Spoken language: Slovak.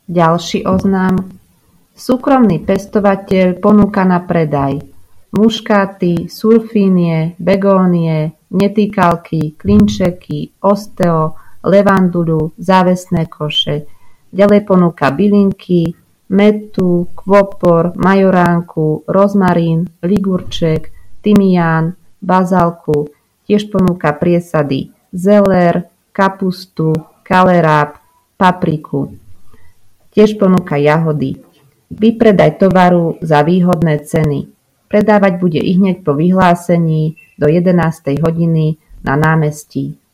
Ďalší oznám. Súkromný pestovateľ ponúka na predaj muškáty, sulfínie, begónie, netýkalky, klinčeky, osteo, levanduľu, závesné koše. Ďalej ponúka bylinky, mätu, kvopor, majoránku, rozmarín, ligurček, tymián, bazálku. Tiež ponúka priesady zeler, kapustu, kaleráb, papriku. Tiež ponúka jahody. Vypredaj tovaru za výhodné ceny. Predávať bude ihneď po vyhlásení do 11. hodiny na námestí.